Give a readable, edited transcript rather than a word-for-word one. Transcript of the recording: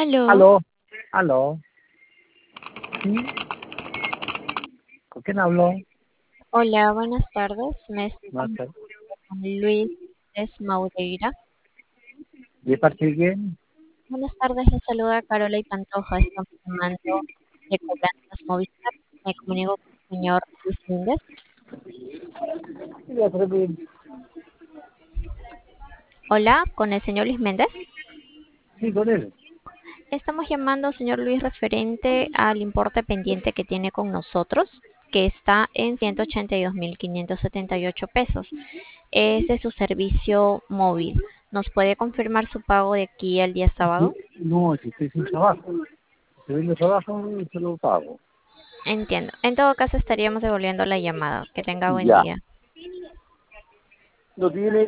Aló, Aló, aló, ¿sí? ¿Con quién hablo? hola, buenas tardes. Me estoy Buenas tardes. con Luis Maureira. ¿De parte de quién? Buenas tardes, les saluda Carola y Pantoja. Estamos llamando de Cobranzas Movistar. Me comunico con el señor Luis Méndez. Sí, de parte de- Hola, con el señor Luis Méndez. sí, con él. Estamos llamando, señor Luis, referente al importe pendiente que tiene con nosotros, que está en 182.578 pesos. Ese es su servicio móvil. ¿Nos puede confirmar su pago de aquí al día sábado? Sí, no, si estoy sin trabajo. Si vengo trabajo, se lo pago. Entiendo. En todo caso, estaríamos devolviendo la llamada. Que tenga buen Ya. día. ¿Lo tiene?